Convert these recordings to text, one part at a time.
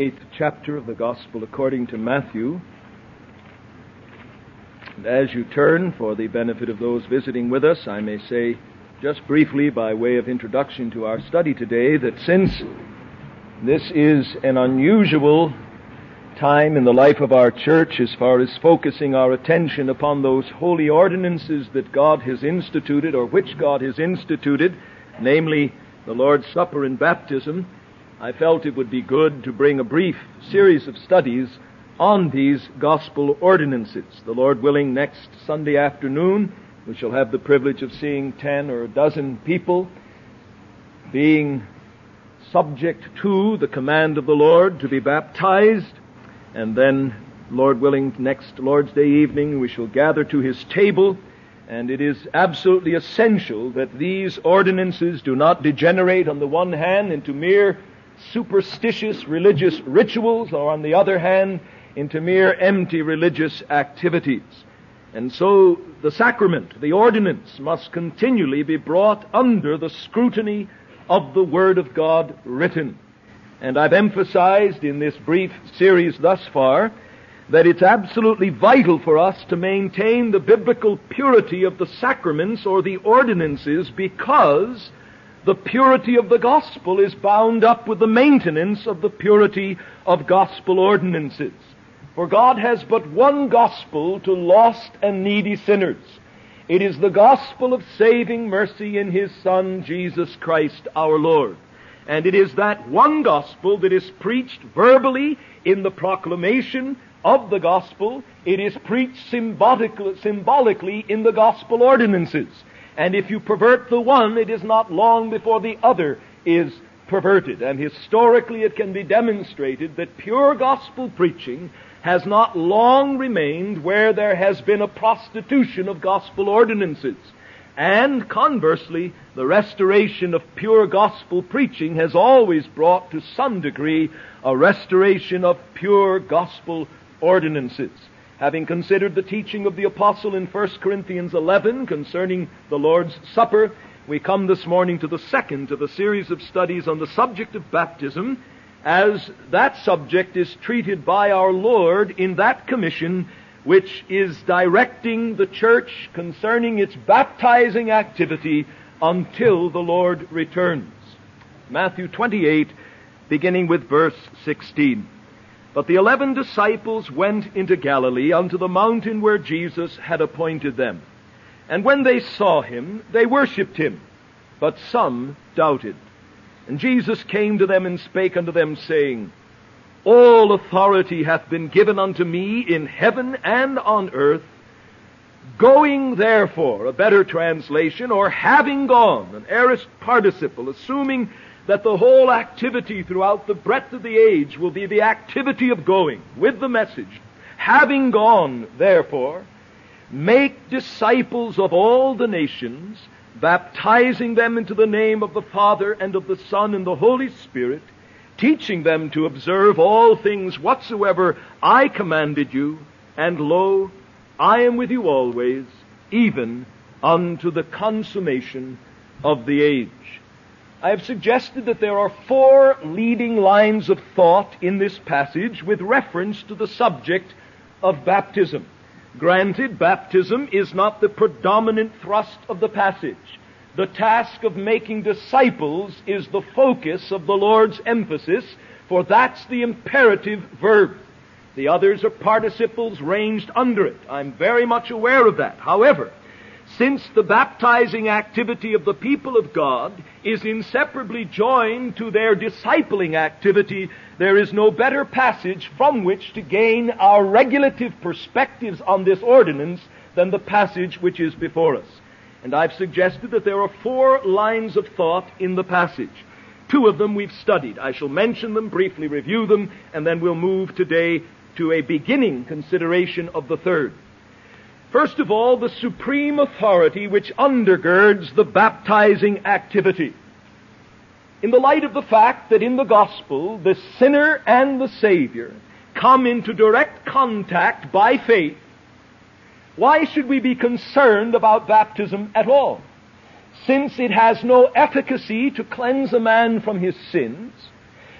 8th chapter of the Gospel according to Matthew. And as you turn, for the benefit of those visiting with us, I may say just briefly by way of introduction to our study today that since this is an unusual time in the life of our church as far as focusing our attention upon those holy ordinances that God has instituted, or which God has instituted, namely the Lord's Supper and baptism, I felt it would be good to bring a brief series of studies on these gospel ordinances. The Lord willing, next Sunday afternoon, we shall have the privilege of seeing 10 or a dozen people being subject to the command of the Lord to be baptized. And then, Lord willing, next Lord's Day evening, we shall gather to His table. And it is absolutely essential that these ordinances do not degenerate, on the one hand, into mere superstitious religious rituals, or on the other hand, into mere empty religious activities. And so the sacrament, the ordinance, must continually be brought under the scrutiny of the Word of God written. And I've emphasized in this brief series thus far that it's absolutely vital for us to maintain the biblical purity of the sacraments or the ordinances, because the purity of the gospel is bound up with the maintenance of the purity of gospel ordinances. For God has but one gospel to lost and needy sinners. It is the gospel of saving mercy in His Son, Jesus Christ our Lord. And it is that one gospel that is preached verbally in the proclamation of the gospel. It is preached symbolically in the gospel ordinances. And if you pervert the one, it is not long before the other is perverted. And historically it can be demonstrated that pure gospel preaching has not long remained where there has been a prostitution of gospel ordinances. And conversely, the restoration of pure gospel preaching has always brought to some degree a restoration of pure gospel ordinances. Having considered the teaching of the apostle in 1 Corinthians 11 concerning the Lord's Supper, we come this morning to the second of a series of studies on the subject of baptism, as that subject is treated by our Lord in that commission which is directing the church concerning its baptizing activity until the Lord returns. Matthew 28, beginning with verse 16. But the 11 disciples went into Galilee unto the mountain where Jesus had appointed them. And when they saw Him, they worshipped Him, but some doubted. And Jesus came to them and spake unto them, saying, All authority hath been given unto me in heaven and on earth. Going therefore, a better translation, or having gone, an aorist participle, assuming that the whole activity throughout the breadth of the age will be the activity of going with the message. Having gone, therefore, make disciples of all the nations, baptizing them into the name of the Father and of the Son and the Holy Spirit, teaching them to observe all things whatsoever I commanded you, and lo, I am with you always, even unto the consummation of the age. I have suggested that there are 4 leading lines of thought in this passage with reference to the subject of baptism. Granted, baptism is not the predominant thrust of the passage. The task of making disciples is the focus of the Lord's emphasis, for that's the imperative verb. The others are participles ranged under it. I'm very much aware of that. However, since the baptizing activity of the people of God is inseparably joined to their discipling activity, there is no better passage from which to gain our regulative perspectives on this ordinance than the passage which is before us. And I've suggested that there are 4 lines of thought in the passage. 2 of them we've studied. I shall mention them, briefly review them, and then we'll move today to a beginning consideration of the third. First of all, the supreme authority which undergirds the baptizing activity. In the light of the fact that in the gospel, the sinner and the Savior come into direct contact by faith, why should we be concerned about baptism at all? Since it has no efficacy to cleanse a man from his sins,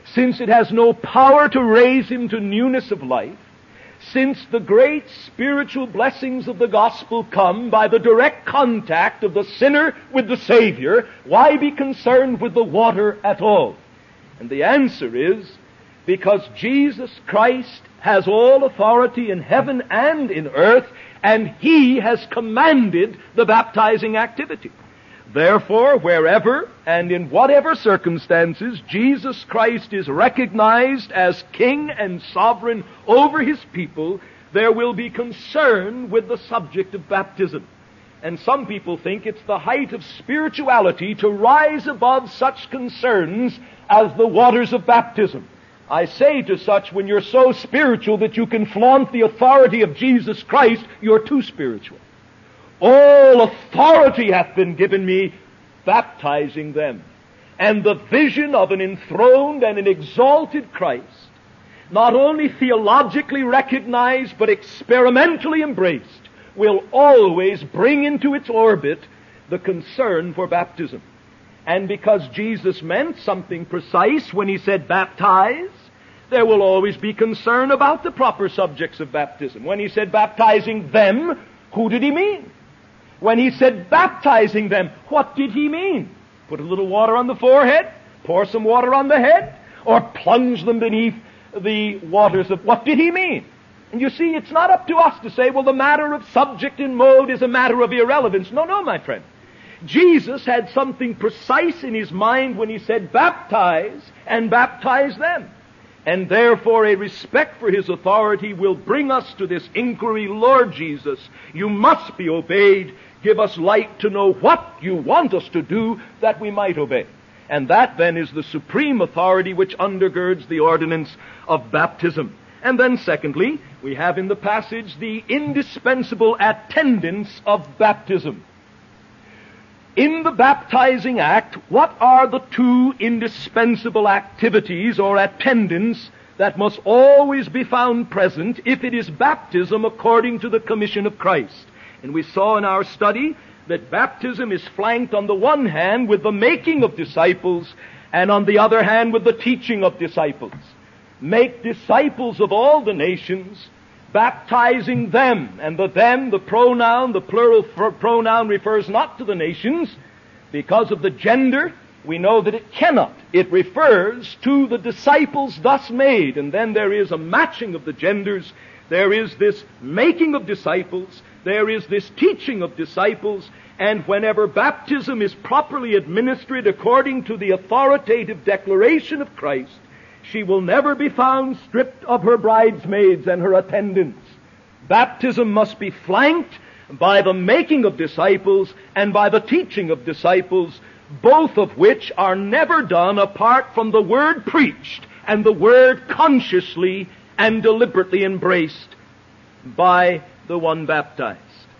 since it has no power to raise him to newness of life, since the great spiritual blessings of the gospel come by the direct contact of the sinner with the Savior, why be concerned with the water at all? And the answer is, because Jesus Christ has all authority in heaven and in earth, and He has commanded the baptizing activity. Therefore, wherever and in whatever circumstances Jesus Christ is recognized as King and sovereign over His people, there will be concern with the subject of baptism. And some people think it's the height of spirituality to rise above such concerns as the waters of baptism. I say to such, when you're so spiritual that you can flaunt the authority of Jesus Christ, you're too spiritual. All authority hath been given me, baptizing them. And the vision of an enthroned and an exalted Christ, not only theologically recognized but experimentally embraced, will always bring into its orbit the concern for baptism. And because Jesus meant something precise when He said baptize, there will always be concern about the proper subjects of baptism. When He said baptizing them, who did He mean? When He said baptizing them, what did He mean? Put a little water on the forehead, pour some water on the head, or plunge them beneath the waters of... What did He mean? And you see, it's not up to us to say, well, the matter of subject and mode is a matter of irrelevance. No, my friend. Jesus had something precise in His mind when He said baptize and baptize them. And therefore a respect for His authority will bring us to this inquiry, Lord Jesus, you must be obeyed. Give us light to know what you want us to do that we might obey. And that then is the supreme authority which undergirds the ordinance of baptism. And then secondly, we have in the passage the indispensable attendance of baptism. In the baptizing act, what are the two indispensable activities or attendants that must always be found present if it is baptism according to the commission of Christ? And we saw in our study that baptism is flanked on the one hand with the making of disciples and on the other hand with the teaching of disciples. Make disciples of all the nations, baptizing them. And the them, the pronoun, the plural pronoun refers not to the nations. Because of the gender, we know that it cannot. It refers to the disciples thus made. And then there is a matching of the genders. There is this making of disciples. There is this teaching of disciples. And whenever baptism is properly administered according to the authoritative declaration of Christ, she will never be found stripped of her bridesmaids and her attendants. Baptism must be flanked by the making of disciples and by the teaching of disciples, both of which are never done apart from the word preached and the word consciously and deliberately embraced by the one baptized.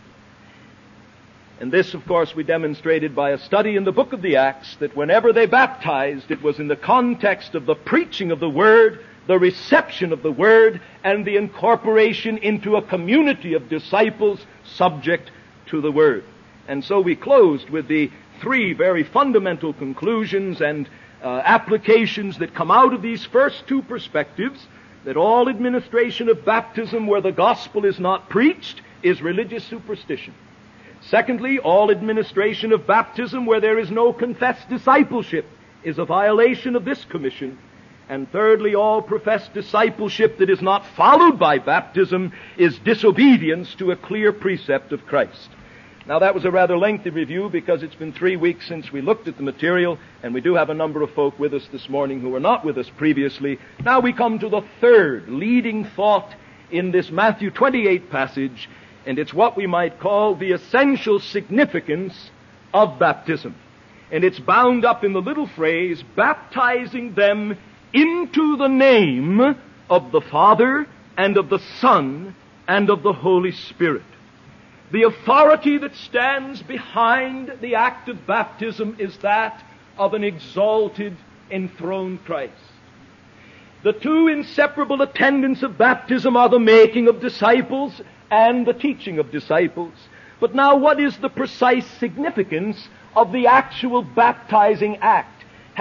And this, of course, we demonstrated by a study in the book of the Acts, that whenever they baptized, it was in the context of the preaching of the Word, the reception of the Word, and the incorporation into a community of disciples subject to the Word. And so we closed with the three very fundamental conclusions and applications that come out of these first two perspectives, that all administration of baptism where the gospel is not preached is religious superstition. Secondly, all administration of baptism where there is no confessed discipleship is a violation of this commission. And thirdly, all professed discipleship that is not followed by baptism is disobedience to a clear precept of Christ. Now that was a rather lengthy review because it's been 3 weeks since we looked at the material, and we do have a number of folk with us this morning who were not with us previously. Now we come to the third leading thought in this Matthew 28 passage, and it's what we might call the essential significance of baptism. And it's bound up in the little phrase, baptizing them into the name of the Father and of the Son and of the Holy Spirit. The authority that stands behind the act of baptism is that of an exalted, enthroned Christ. The two inseparable attendants of baptism are the making of disciples and the teaching of disciples. But now what is the precise significance of the actual baptizing act?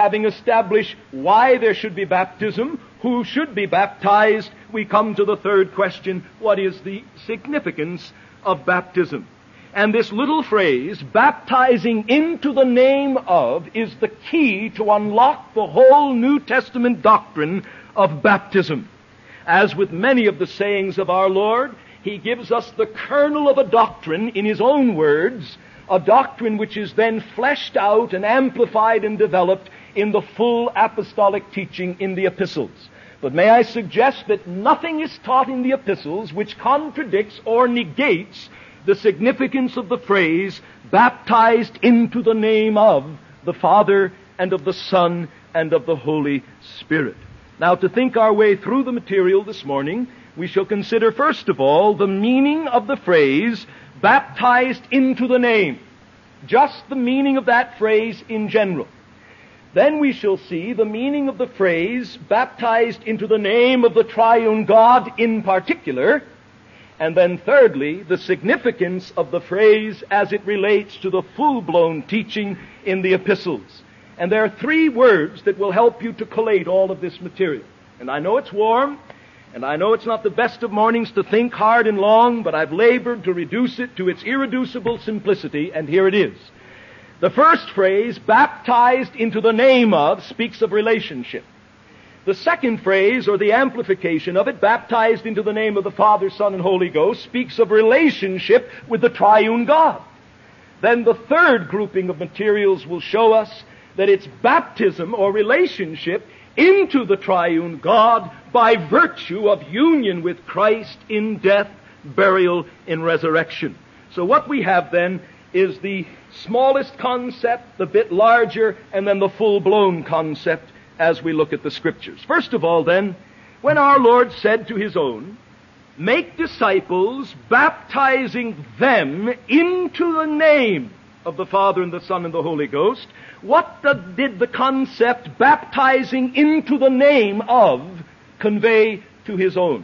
having established why there should be baptism, who should be baptized, we come to the third question: what is the significance of baptism? And this little phrase, baptizing into the name of, is the key to unlock the whole New Testament doctrine of baptism. As with many of the sayings of our Lord, He gives us the kernel of a doctrine in His own words, a doctrine which is then fleshed out and amplified and developed in the full apostolic teaching in the epistles. But may I suggest that nothing is taught in the epistles which contradicts or negates the significance of the phrase, baptized into the name of the Father and of the Son and of the Holy Spirit. Now, to think our way through the material this morning, we shall consider first of all the meaning of the phrase, baptized into the name. Just the meaning of that phrase in general. Then we shall see the meaning of the phrase, baptized into the name of the triune God in particular. And then thirdly, the significance of the phrase as it relates to the full-blown teaching in the epistles. And there are three words that will help you to collate all of this material. And I know it's warm, and I know it's not the best of mornings to think hard and long, but I've labored to reduce it to its irreducible simplicity, and here it is. The first phrase, baptized into the name of, speaks of relationship. The second phrase, or the amplification of it, baptized into the name of the Father, Son, and Holy Ghost, speaks of relationship with the triune God. Then the third grouping of materials will show us that it's baptism or relationship into the triune God by virtue of union with Christ in death, burial, and resurrection. So what we have then is the smallest concept, the bit larger, and then the full-blown concept as we look at the Scriptures. First of all then, when our Lord said to His own, make disciples, baptizing them into the name of the Father and the Son and the Holy Ghost, what did the concept baptizing into the name of convey to His own?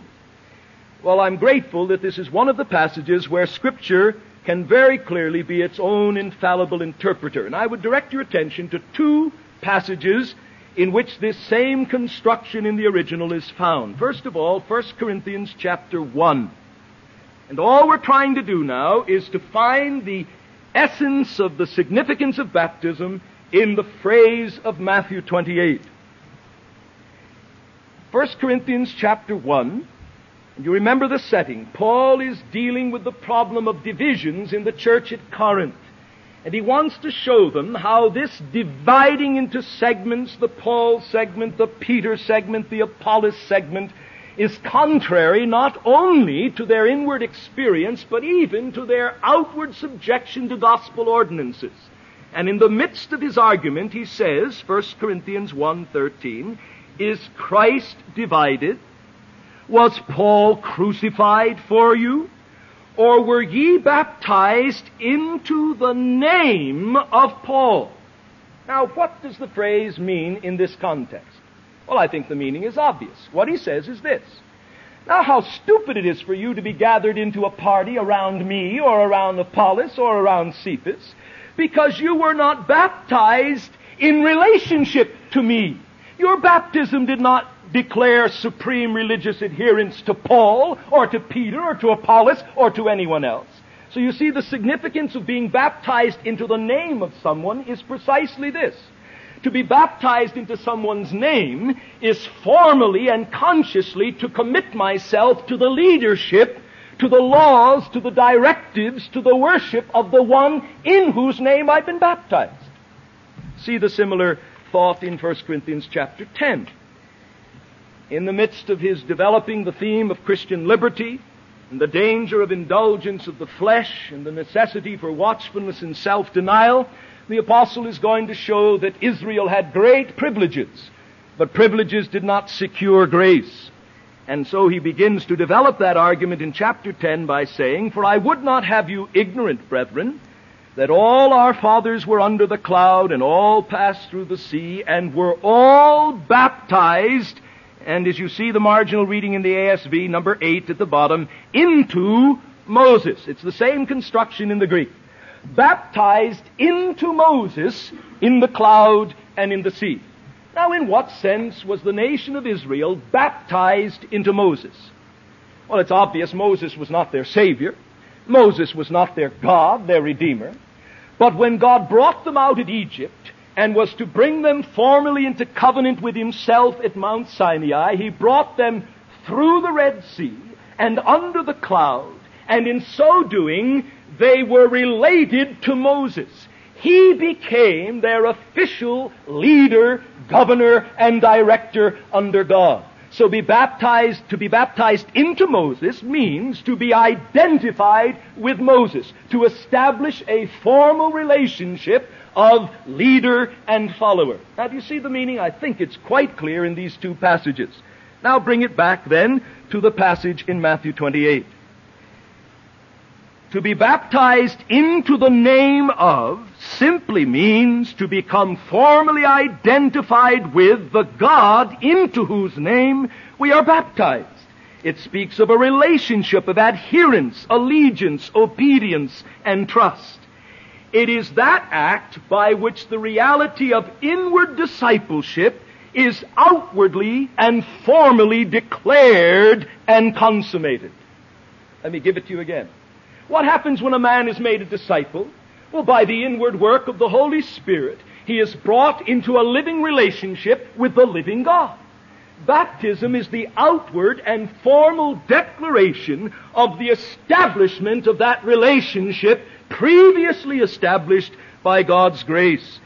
Well, I'm grateful that this is one of the passages where Scripture can very clearly be its own infallible interpreter. And I would direct your attention to two passages in which this same construction in the original is found. First of all, 1 Corinthians chapter 1. And all we're trying to do now is to find the essence of the significance of baptism in the phrase of Matthew 28. 1 Corinthians chapter 1, and you remember the setting. Paul is dealing with the problem of divisions in the church at Corinth. And he wants to show them how this dividing into segments, the Paul segment, the Peter segment, the Apollos segment, is contrary not only to their inward experience, but even to their outward subjection to gospel ordinances. And in the midst of his argument, he says, 1 Corinthians 1:13, is Christ divided? Was Paul crucified for you? Or were ye baptized into the name of Paul? Now, what does the phrase mean in this context? Well, I think the meaning is obvious. What he says is this. Now, how stupid it is for you to be gathered into a party around me or around Apollos or around Cephas, because you were not baptized in relationship to me. Your baptism did not declare supreme religious adherence to Paul or to Peter or to Apollos or to anyone else. So you see, the significance of being baptized into the name of someone is precisely this. To be baptized into someone's name is formally and consciously to commit myself to the leadership, to the laws, to the directives, to the worship of the one in whose name I've been baptized. See the similar thought in 1 Corinthians chapter 10. In the midst of his developing the theme of Christian liberty and the danger of indulgence of the flesh and the necessity for watchfulness and self-denial, the apostle is going to show that Israel had great privileges, but privileges did not secure grace. And so he begins to develop that argument in chapter 10 by saying, for I would not have you ignorant, brethren, that all our fathers were under the cloud and all passed through the sea and were all baptized, and as you see the marginal reading in the ASV, number 8 at the bottom, into Moses. It's the same construction in the Greek. Baptized into Moses in the cloud and in the sea. Now, in what sense was the nation of Israel baptized into Moses? Well, it's obvious Moses was not their Savior. Moses was not their God, their Redeemer. But when God brought them out of Egypt and was to bring them formally into covenant with Himself at Mount Sinai, He brought them through the Red Sea and under the cloud, and in so doing, they were related to Moses. He became their official leader, governor, and director under God. So to be baptized into Moses means to be identified with Moses, to establish a formal relationship of leader and follower. Now, do you see the meaning? I think it's quite clear in these two passages. Now bring it back then to the passage in Matthew 28. To be baptized into the name of simply means to become formally identified with the God into whose name we are baptized. It speaks of a relationship of adherence, allegiance, obedience, and trust. It is that act by which the reality of inward discipleship is outwardly and formally declared and consummated. Let me give it to you again. What happens when a man is made a disciple? Well, by the inward work of the Holy Spirit, he is brought into a living relationship with the living God. Baptism is the outward and formal declaration of the establishment of that relationship previously established by God's grace.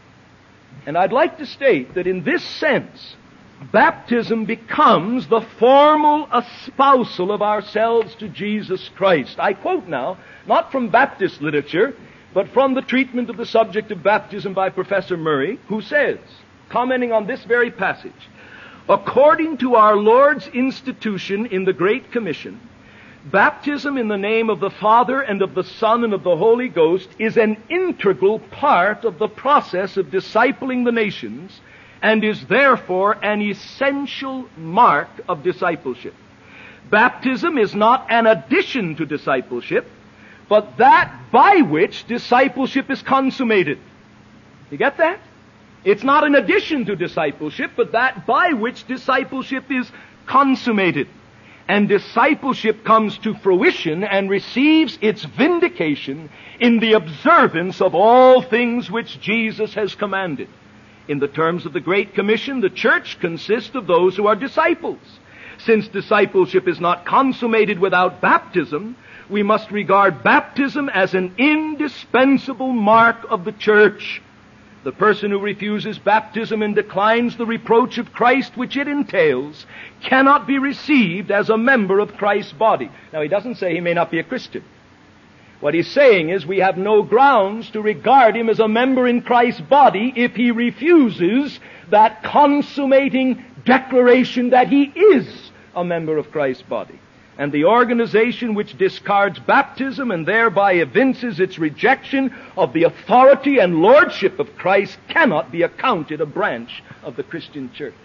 And I'd like to state that in this sense, baptism becomes the formal espousal of ourselves to Jesus Christ. I quote now, not from Baptist literature, but from the treatment of the subject of baptism by Professor Murray, who says, commenting on this very passage, according to our Lord's institution in the Great Commission, baptism in the name of the Father and of the Son and of the Holy Ghost is an integral part of the process of discipling the nations, and is therefore an essential mark of discipleship. Baptism is not an addition to discipleship, but that by which discipleship is consummated. You get that? It's not an addition to discipleship, but that by which discipleship is consummated. And discipleship comes to fruition and receives its vindication in the observance of all things which Jesus has commanded. In the terms of the Great Commission, the church consists of those who are disciples. Since discipleship is not consummated without baptism, we must regard baptism as an indispensable mark of the church. The person who refuses baptism and declines the reproach of Christ which it entails cannot be received as a member of Christ's body. Now, he doesn't say he may not be a Christian. What he's saying is we have no grounds to regard him as a member in Christ's body if he refuses that consummating declaration that he is a member of Christ's body. And the organization which discards baptism and thereby evinces its rejection of the authority and lordship of Christ cannot be accounted a branch of the Christian church.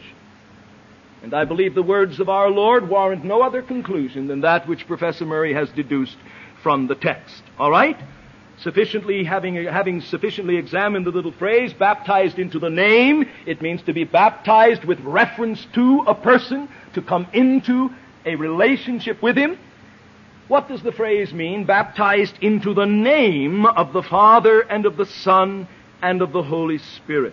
And I believe the words of our Lord warrant no other conclusion than that which Professor Murray has deduced from the text. All right? Having sufficiently examined the little phrase, baptized into the name, it means to be baptized with reference to a person, to come into a relationship with him. What does the phrase mean? Baptized into the name of the Father and of the Son and of the Holy Spirit.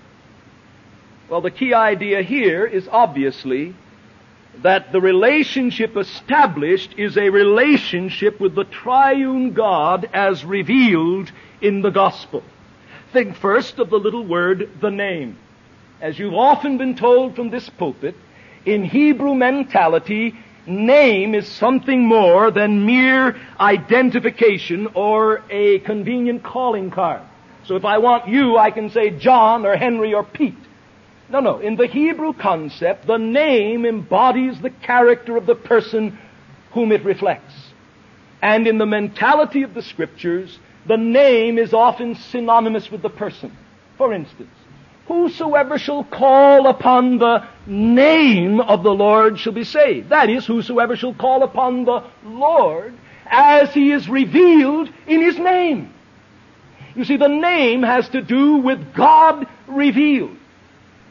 Well, the key idea here is obviously that the relationship established is a relationship with the triune God as revealed in the gospel. Think first of the little word, the name. As you've often been told from this pulpit, in Hebrew mentality, name is something more than mere identification or a convenient calling card. So if I want you, I can say John or Henry or Pete. No. In the Hebrew concept, the name embodies the character of the person whom it reflects. And in the mentality of the Scriptures, the name is often synonymous with the person. For instance, whosoever shall call upon the name of the Lord shall be saved. That is, whosoever shall call upon the Lord as He is revealed in His name. You see, the name has to do with God revealed.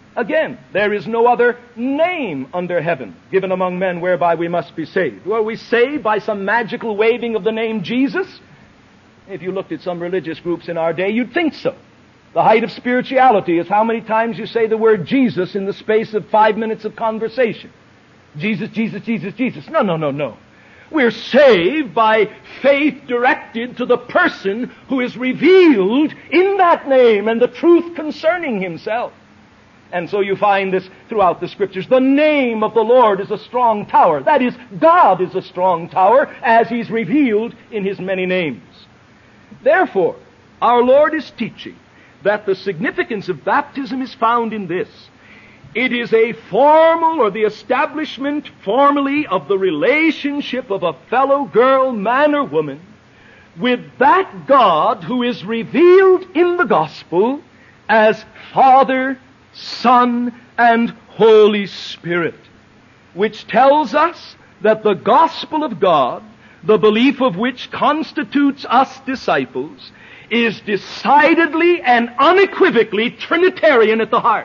Again, there is no other name under heaven given among men whereby we must be saved. Were we saved by some magical waving of the name Jesus? If you looked at some religious groups in our day, you'd think so. The height of spirituality is how many times you say the word Jesus in the space of 5 minutes of conversation. Jesus, Jesus, Jesus, Jesus. No. We're saved by faith directed to the person who is revealed in that name and the truth concerning himself. And so you find this throughout the Scriptures. The name of the Lord is a strong tower. That is, God is a strong tower as He's revealed in His many names. Therefore, our Lord is teaching that the significance of baptism is found in this. It is a formal or the establishment formally of the relationship of a fellow girl, man or woman, with that God who is revealed in the gospel as Father, Son, and Holy Spirit, which tells us that the gospel of God, the belief of which constitutes us disciples, is decidedly and unequivocally Trinitarian at the heart.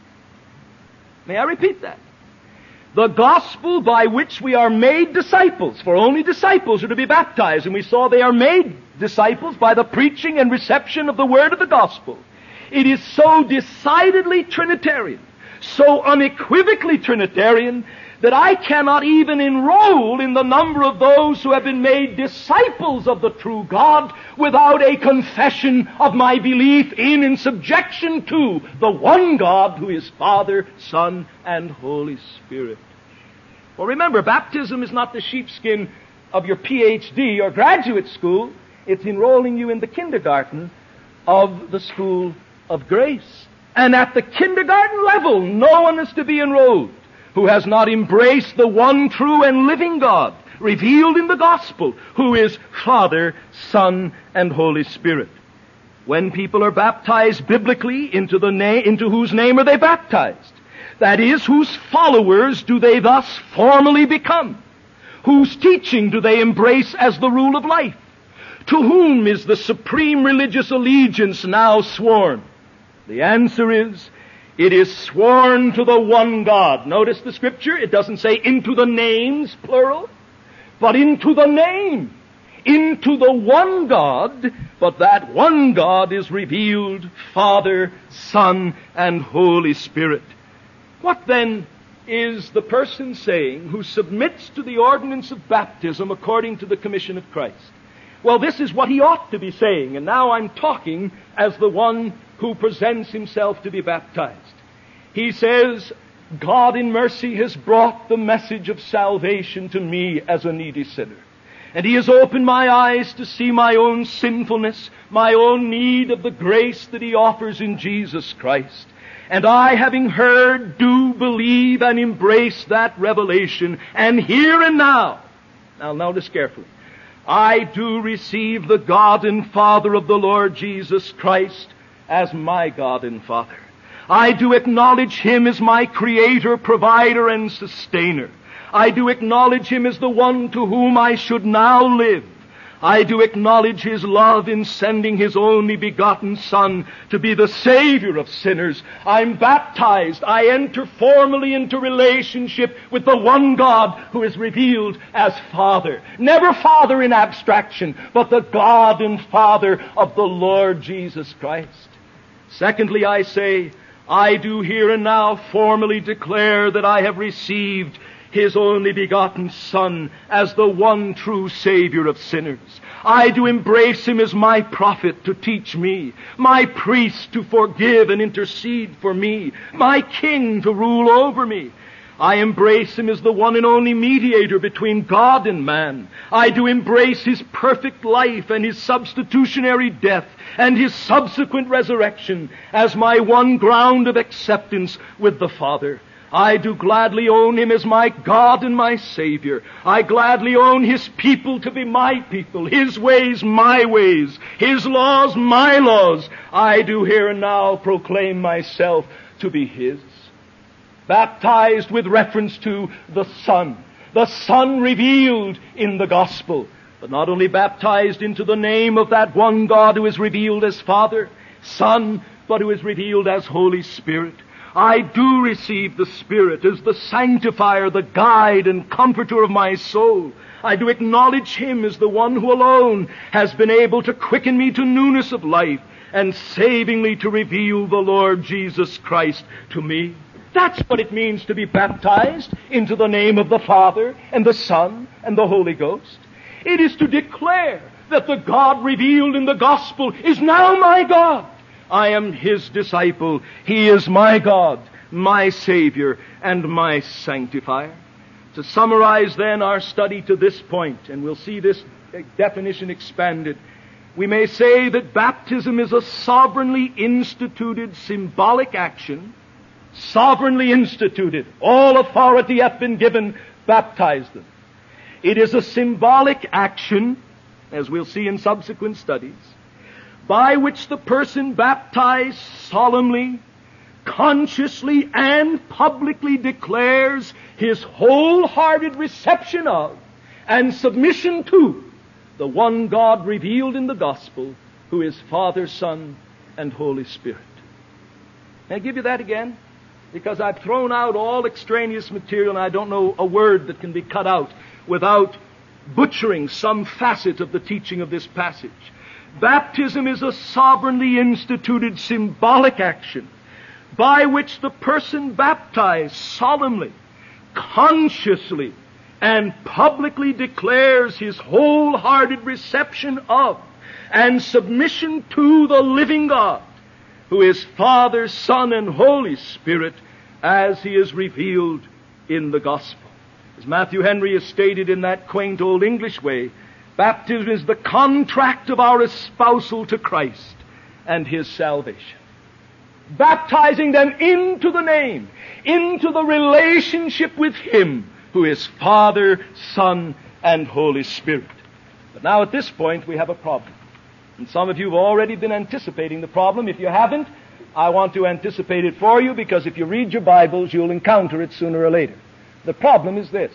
May I repeat that? The gospel by which we are made disciples, for only disciples are to be baptized, and we saw they are made disciples by the preaching and reception of the word of the gospel. It is so decidedly Trinitarian, so unequivocally Trinitarian, that I cannot even enroll in the number of those who have been made disciples of the true God without a confession of my belief in and subjection to the one God who is Father, Son, and Holy Spirit. Well, remember, baptism is not the sheepskin of your PhD or graduate school. It's enrolling you in the kindergarten of the school of grace. And at the kindergarten level, no one is to be enrolled who has not embraced the one true and living God, revealed in the gospel, who is Father, Son, and Holy Spirit. When people are baptized biblically, into whose name are they baptized? That is, whose followers do they thus formally become? Whose teaching do they embrace as the rule of life? To whom is the supreme religious allegiance now sworn? The answer is, it is sworn to the one God. Notice the Scripture. It doesn't say into the names, plural, but into the name. Into the one God, but that one God is revealed, Father, Son, and Holy Spirit. What then is the person saying who submits to the ordinance of baptism according to the commission of Christ? Well, this is what he ought to be saying, and now I'm talking as the one who presents himself to be baptized. He says, God in mercy has brought the message of salvation to me as a needy sinner. And He has opened my eyes to see my own sinfulness, my own need of the grace that He offers in Jesus Christ. And I, having heard, do believe and embrace that revelation. And here and now notice carefully, I do receive the God and Father of the Lord Jesus Christ as my God and Father. I do acknowledge Him as my Creator, Provider, and Sustainer. I do acknowledge Him as the one to whom I should now live. I do acknowledge His love in sending His only begotten Son to be the Savior of sinners. I'm baptized. I enter formally into relationship with the one God who is revealed as Father. Never Father in abstraction, but the God and Father of the Lord Jesus Christ. Secondly, I say, I do here and now formally declare that I have received His only begotten Son as the one true Savior of sinners. I do embrace Him as my prophet to teach me, my priest to forgive and intercede for me, my king to rule over me. I embrace Him as the one and only mediator between God and man. I do embrace His perfect life and His substitutionary death and His subsequent resurrection as my one ground of acceptance with the Father. I do gladly own Him as my God and my Savior. I gladly own His people to be my people, His ways my ways, His laws my laws. I do here and now proclaim myself to be His. Baptized with reference to the Son revealed in the gospel, but not only baptized into the name of that one God who is revealed as Father, Son, but who is revealed as Holy Spirit. I do receive the Spirit as the sanctifier, the guide and comforter of my soul. I do acknowledge Him as the one who alone has been able to quicken me to newness of life and savingly to reveal the Lord Jesus Christ to me. That's what it means to be baptized into the name of the Father and the Son and the Holy Ghost. It is to declare that the God revealed in the gospel is now my God. I am His disciple. He is my God, my Savior, and my sanctifier. To summarize then our study to this point, and we'll see this definition expanded, we may say that baptism is a sovereignly instituted symbolic action, sovereignly instituted. All authority hath been given, baptize them. It is a symbolic action, as we'll see in subsequent studies, by which the person baptized solemnly, consciously, and publicly declares his wholehearted reception of and submission to the one God revealed in the gospel, who is Father, Son, and Holy Spirit. May I give you that again? Because I've thrown out all extraneous material and I don't know a word that can be cut out without butchering some facet of the teaching of this passage. Baptism is a sovereignly instituted symbolic action by which the person baptized solemnly, consciously, and publicly declares his wholehearted reception of and submission to the living God, who is Father, Son, and Holy Spirit, as He is revealed in the gospel. As Matthew Henry has stated in that quaint old English way, baptism is the contract of our espousal to Christ and His salvation. Baptizing them into the name, into the relationship with Him who is Father, Son, and Holy Spirit. But now at this point we have a problem. And some of you have already been anticipating the problem. If you haven't, I want to anticipate it for you, because if you read your Bibles, you'll encounter it sooner or later. The problem is this.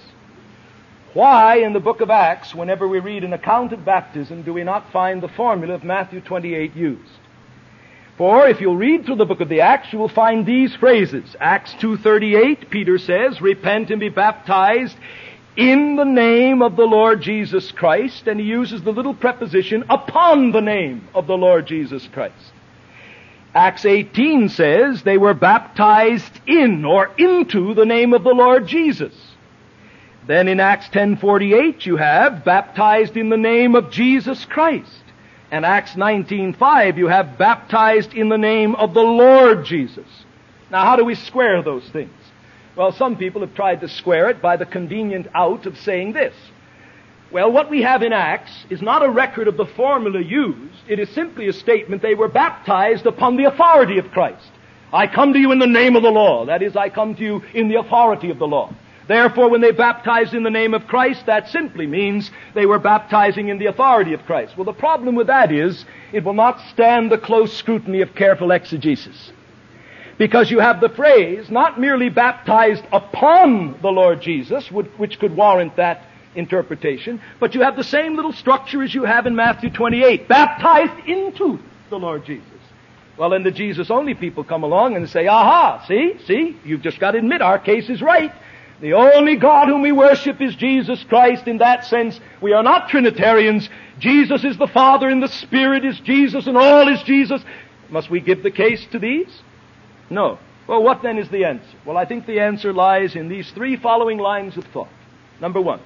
Why in the book of Acts, whenever we read an account of baptism, do we not find the formula of Matthew 28 used? For if you'll read through the book of the Acts, you will find these phrases. Acts 2:38, Peter says, repent and be baptized in the name of the Lord Jesus Christ. And he uses the little preposition, upon the name of the Lord Jesus Christ. Acts 18 says they were baptized in or into the name of the Lord Jesus. Then in Acts 10:48 you have baptized in the name of Jesus Christ. And Acts 19:5 you have baptized in the name of the Lord Jesus. Now how do we square those things? Well, some people have tried to square it by the convenient out of saying this. Well, what we have in Acts is not a record of the formula used. It is simply a statement they were baptized upon the authority of Christ. I come to you in the name of the law. That is, I come to you in the authority of the law. Therefore, when they baptized in the name of Christ, that simply means they were baptizing in the authority of Christ. Well, the problem with that is it will not stand the close scrutiny of careful exegesis. Because you have the phrase, not merely baptized upon the Lord Jesus, which could warrant that interpretation, but you have the same little structure as you have in Matthew 28, baptized into the Lord Jesus. Well, then the Jesus-only people come along and say, aha, see, you've just got to admit our case is right. The only God whom we worship is Jesus Christ. In that sense, we are not Trinitarians. Jesus is the Father and the Spirit is Jesus and all is Jesus. Must we give the case to these? No. Well, what then is the answer? Well, I think the answer lies in these three following lines of thought. Number one,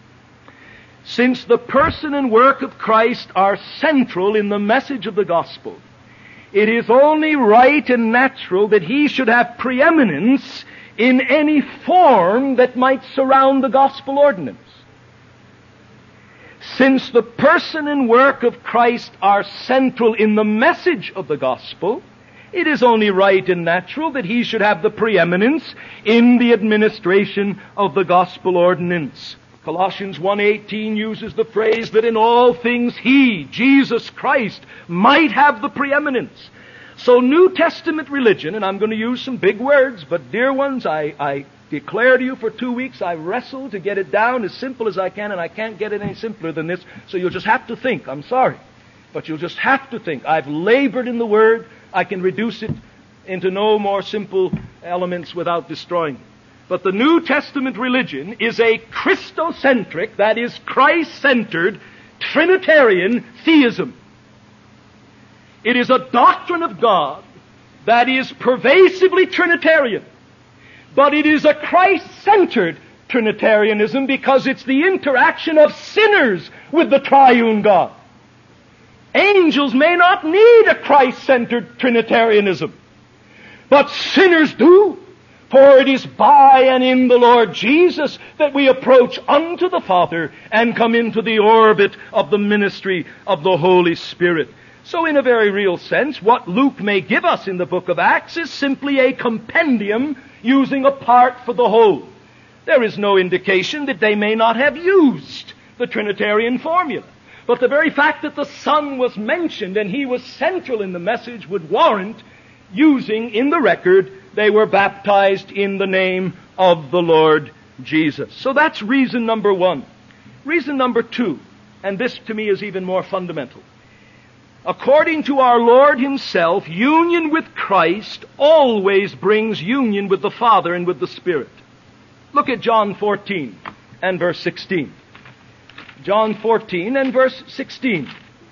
since the person and work of Christ are central in the message of the gospel, it is only right and natural that He should have preeminence in any form that might surround the gospel ordinance. Since the person and work of Christ are central in the message of the gospel, it is only right and natural that He should have the preeminence in the administration of the gospel ordinance. Colossians 1:18 uses the phrase that in all things He, Jesus Christ, might have the preeminence. So New Testament religion, and I'm going to use some big words, but dear ones, I declare to you for 2 weeks I wrestled to get it down as simple as I can, and I can't get it any simpler than this, so you'll just have to think. I'm sorry, but you'll just have to think. I've labored in the Word. I can reduce it into no more simple elements without destroying them. But the New Testament religion is a Christocentric, that is Christ-centered, Trinitarian theism. It is a doctrine of God that is pervasively Trinitarian. But it is a Christ-centered Trinitarianism because it's the interaction of sinners with the triune God. Angels may not need a Christ-centered Trinitarianism, but sinners do. For it is by and in the Lord Jesus that we approach unto the Father and come into the orbit of the ministry of the Holy Spirit. So in a very real sense, what Luke may give us in the book of Acts is simply a compendium using a part for the whole. There is no indication that they may not have used the Trinitarian formula. But the very fact that the Son was mentioned and He was central in the message would warrant using in the record they were baptized in the name of the Lord Jesus. So that's reason number one. Reason number two, and this to me is even more fundamental. According to our Lord Himself, union with Christ always brings union with the Father and with the Spirit. Look at John 14 and verse 16. John 14 and verse 16.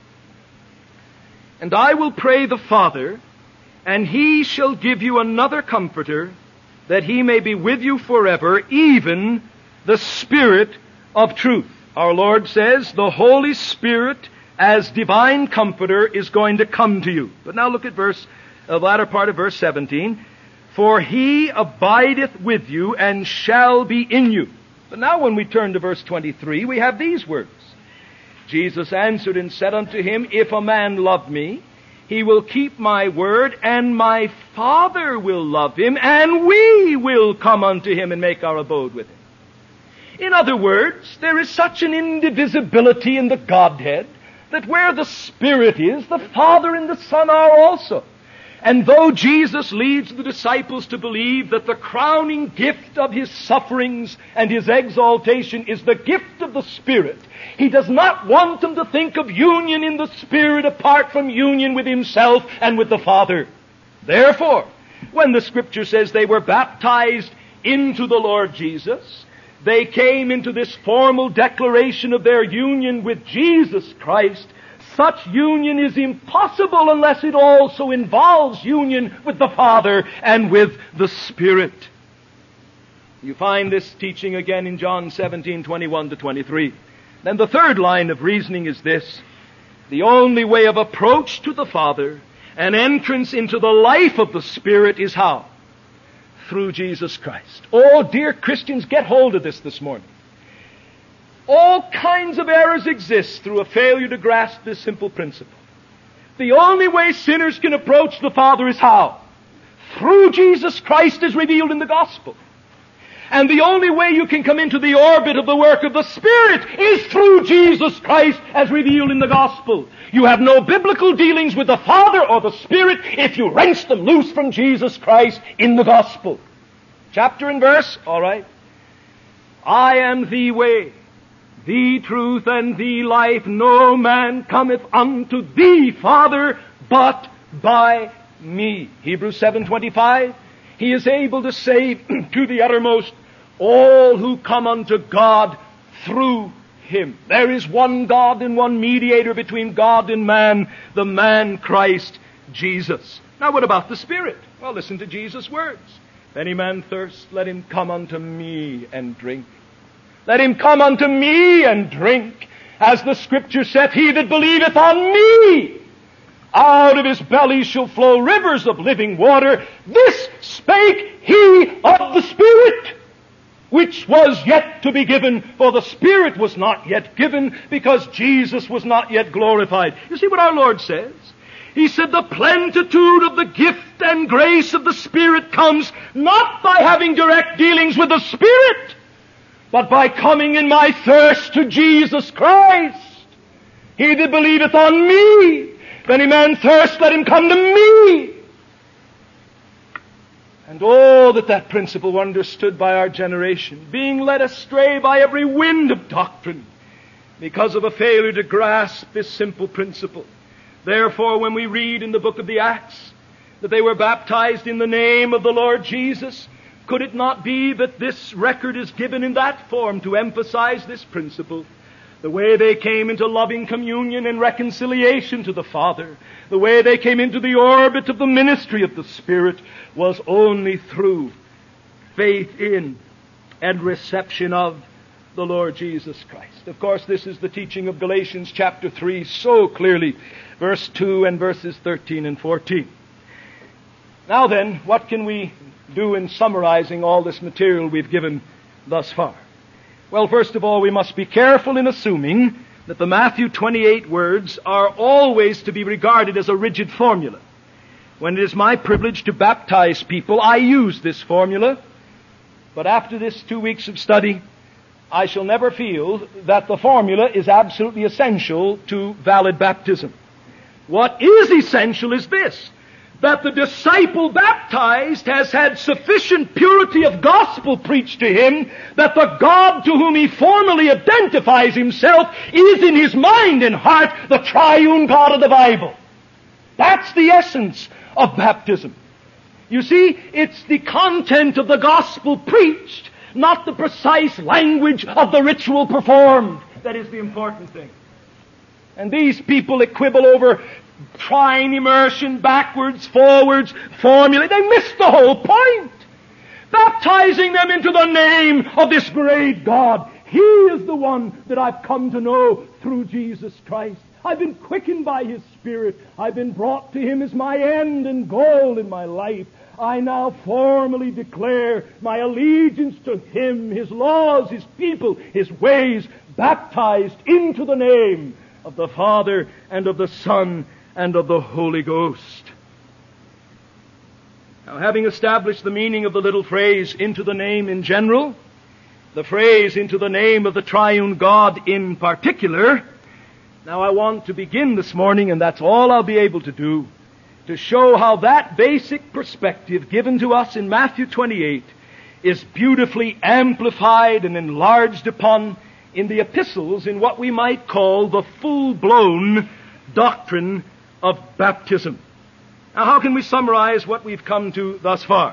And I will pray the Father, and He shall give you another Comforter, that He may be with you forever, even the Spirit of truth. Our Lord says the Holy Spirit as divine Comforter is going to come to you. But now look at the latter part of verse 17. For He abideth with you and shall be in you. But now when we turn to verse 23, we have these words. Jesus answered and said unto him, If a man love me, he will keep my word, and my Father will love him, and we will come unto him and make our abode with him. In other words, there is such an indivisibility in the Godhead that where the Spirit is, the Father and the Son are also. And though Jesus leads the disciples to believe that the crowning gift of His sufferings and His exaltation is the gift of the Spirit, He does not want them to think of union in the Spirit apart from union with Himself and with the Father. Therefore, when the Scripture says they were baptized into the Lord Jesus, they came into this formal declaration of their union with Jesus Christ. Such union is impossible unless it also involves union with the Father and with the Spirit. You find this teaching again in John 17:21-23. Then the third line of reasoning is this. The only way of approach to the Father and entrance into the life of the Spirit is how? Through Jesus Christ. Oh, dear Christians, get hold of this morning. All kinds of errors exist through a failure to grasp this simple principle. The only way sinners can approach the Father is how? Through Jesus Christ as revealed in the Gospel. And the only way you can come into the orbit of the work of the Spirit is through Jesus Christ as revealed in the Gospel. You have no biblical dealings with the Father or the Spirit if you wrench them loose from Jesus Christ in the Gospel. Chapter and verse, all right. I am the way, the truth, and the life. No man cometh unto thee, Father, but by me. Hebrews 7:25. He is able to save to the uttermost all who come unto God through Him. There is one God and one mediator between God and man, the man Christ Jesus. Now what about the Spirit? Well, listen to Jesus' words. If any man thirst, let him come unto me and drink. Let him come unto me and drink. As the Scripture saith, he that believeth on me, out of his belly shall flow rivers of living water. This spake he of the Spirit, which was yet to be given, for the Spirit was not yet given, because Jesus was not yet glorified. You see what our Lord says? He said the plenitude of the gift and grace of the Spirit comes not by having direct dealings with the Spirit, but by coming in my thirst to Jesus Christ. He that believeth on me, if any man thirst, let him come to me. And oh, that principle were understood by our generation, being led astray by every wind of doctrine, because of a failure to grasp this simple principle. Therefore, when we read in the book of the Acts, that they were baptized in the name of the Lord Jesus? Could it not be that this record is given in that form to emphasize this principle? The way they came into loving communion and reconciliation to the Father, the way they came into the orbit of the ministry of the Spirit, was only through faith in and reception of the Lord Jesus Christ. Of course, this is the teaching of Galatians chapter 3 so clearly, verse 2 and verses 13 and 14. Now then, what can we do in summarizing all this material we've given thus far? Well, first of all, we must be careful in assuming that the Matthew 28 words are always to be regarded as a rigid formula. When it is my privilege to baptize people, I use this formula. But after this 2 weeks of study, I shall never feel that the formula is absolutely essential to valid baptism. What is essential is this, that the disciple baptized has had sufficient purity of gospel preached to him that the God to whom he formally identifies himself is in his mind and heart the triune God of the Bible. That's the essence of baptism. You see, it's the content of the gospel preached, not the precise language of the ritual performed, that is the important thing. And these people that quibble over trine immersion, backwards, forwards, formula, they miss the whole point. Baptizing them into the name of this great God. He is the one that I've come to know through Jesus Christ. I've been quickened by His Spirit. I've been brought to Him as my end and goal in my life. I now formally declare my allegiance to Him, His laws, His people, His ways, baptized into the name of the Father and of the Son and of the Holy Ghost. Now, having established the meaning of the little phrase, into the name in general, the phrase, into the name of the triune God in particular, now I want to begin this morning, and that's all I'll be able to do, to show how that basic perspective given to us in Matthew 28 is beautifully amplified and enlarged upon in the epistles in what we might call the full-blown doctrine of baptism. Now, how can we summarize what we've come to thus far?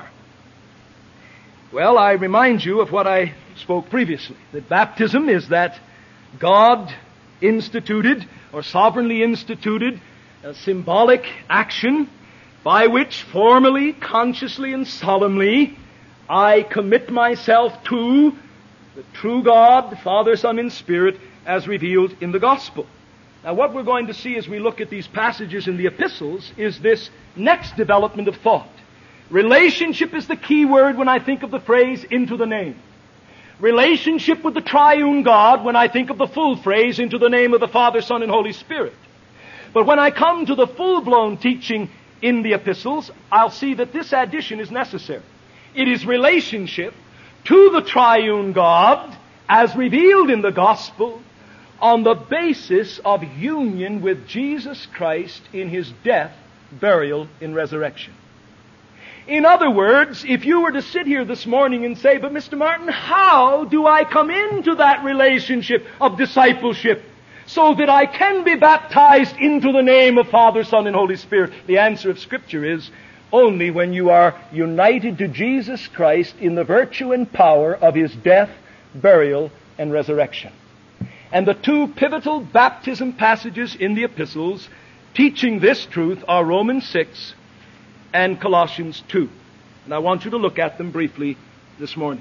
Well, I remind you of what I spoke previously, that baptism is that God instituted or sovereignly instituted a symbolic action by which formally, consciously, and solemnly I commit myself to the true God, Father, Son, and Spirit, as revealed in the Gospel. Now, what we're going to see as we look at these passages in the epistles is this next development of thought. Relationship is the key word when I think of the phrase, into the name. Relationship with the triune God when I think of the full phrase, into the name of the Father, Son, and Holy Spirit. But when I come to the full-blown teaching in the epistles, I'll see that this addition is necessary. It is relationship to the triune God as revealed in the gospel on the basis of union with Jesus Christ in His death, burial, and resurrection. In other words, if you were to sit here this morning and say, but Mr. Martin, how do I come into that relationship of discipleship so that I can be baptized into the name of Father, Son, and Holy Spirit? The answer of Scripture is only when you are united to Jesus Christ in the virtue and power of His death, burial, and resurrection. And the two pivotal baptism passages in the epistles teaching this truth are Romans 6 and Colossians 2. And I want you to look at them briefly this morning.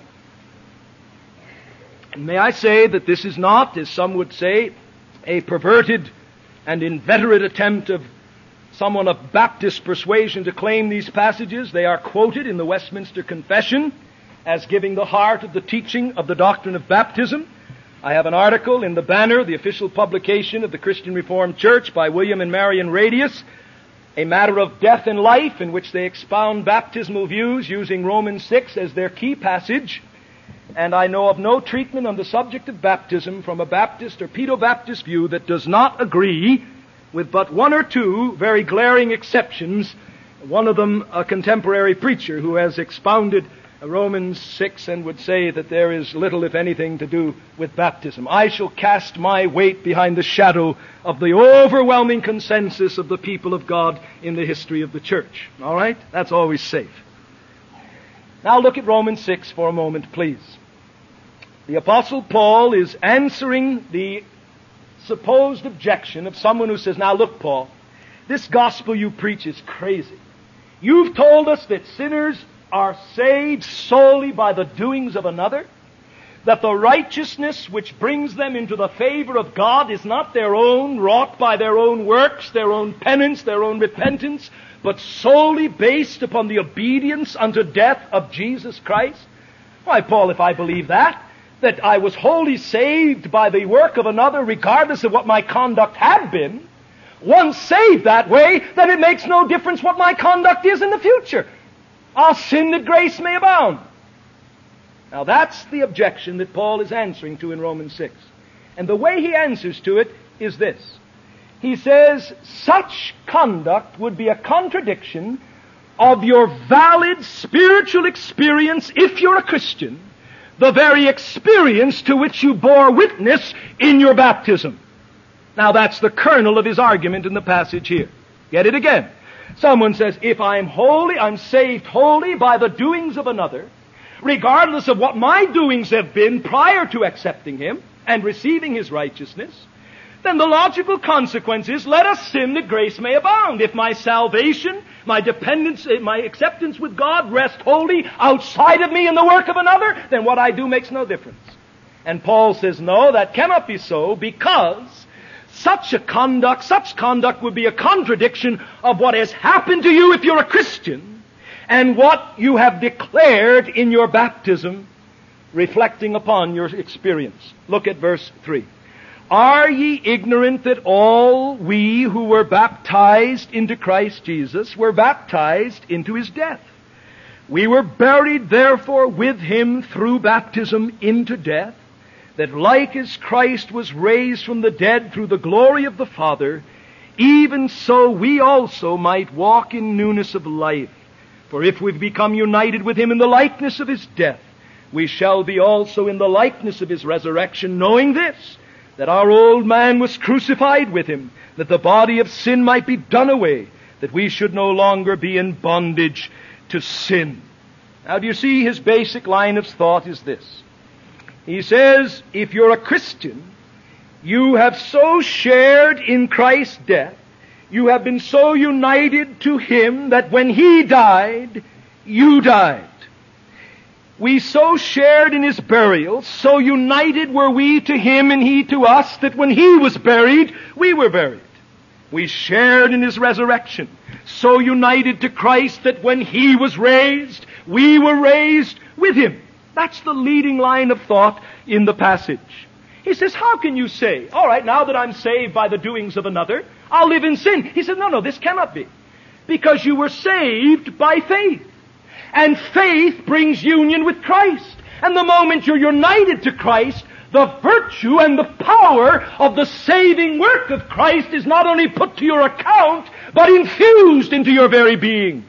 And may I say that this is not, as some would say, a perverted and inveterate attempt of someone of Baptist persuasion to claim these passages. They are quoted in the Westminster Confession as giving the heart of the teaching of the doctrine of baptism. I have an article in the Banner, the official publication of the Christian Reformed Church, by William and Marion Radius, A Matter of Death and Life, in which they expound baptismal views using Romans 6 as their key passage. And I know of no treatment on the subject of baptism from a Baptist or Pedo-Baptist view that does not agree, with but one or two very glaring exceptions, one of them a contemporary preacher who has expounded Romans 6 and would say that there is little, if anything, to do with baptism. I shall cast my weight behind the shadow of the overwhelming consensus of the people of God in the history of the church. All right? That's always safe. Now look at Romans 6 for a moment, please. The Apostle Paul is answering the supposed objection of someone who says, now look, Paul, this gospel you preach is crazy. You've told us that sinners are saved solely by the doings of another, that the righteousness which brings them into the favor of God is not their own, wrought by their own works, their own penance, their own repentance, but solely based upon the obedience unto death of Jesus Christ. Why, Paul, if I believe that I was wholly saved by the work of another regardless of what my conduct had been, once saved that way, then it makes no difference what my conduct is in the future. I'll sin that grace may abound. Now that's the objection that Paul is answering to in Romans 6. And the way he answers to it is this. He says, such conduct would be a contradiction of your valid spiritual experience if you're a Christian, the very experience to which you bore witness in your baptism. Now that's the kernel of his argument in the passage here. Get it again. Someone says, if I'm saved wholly by the doings of another, regardless of what my doings have been prior to accepting Him and receiving His righteousness, then the logical consequence is, let us sin that grace may abound. If my salvation, my dependence, my acceptance with God rest wholly outside of me in the work of another, then what I do makes no difference. And Paul says, no, that cannot be so, because such conduct would be a contradiction of what has happened to you if you're a Christian, and what you have declared in your baptism, reflecting upon your experience. Look at verse 3. Are ye ignorant that all we who were baptized into Christ Jesus were baptized into His death? We were buried therefore with Him through baptism into death, that like as Christ was raised from the dead through the glory of the Father, even so we also might walk in newness of life. For if we've become united with Him in the likeness of His death, we shall be also in the likeness of His resurrection, knowing this, that our old man was crucified with Him, that the body of sin might be done away, that we should no longer be in bondage to sin. Now do you see his basic line of thought is this? He says, if you're a Christian, you have so shared in Christ's death, you have been so united to Him that when He died, you died. We so shared in His burial, so united were we to Him and He to us, that when He was buried, we were buried. We shared in His resurrection, so united to Christ that when He was raised, we were raised with Him. That's the leading line of thought in the passage. He says, how can you say, all right, now that I'm saved by the doings of another, I'll live in sin? He said, no, this cannot be. Because you were saved by faith. And faith brings union with Christ. And the moment you're united to Christ, the virtue and the power of the saving work of Christ is not only put to your account, but infused into your very being.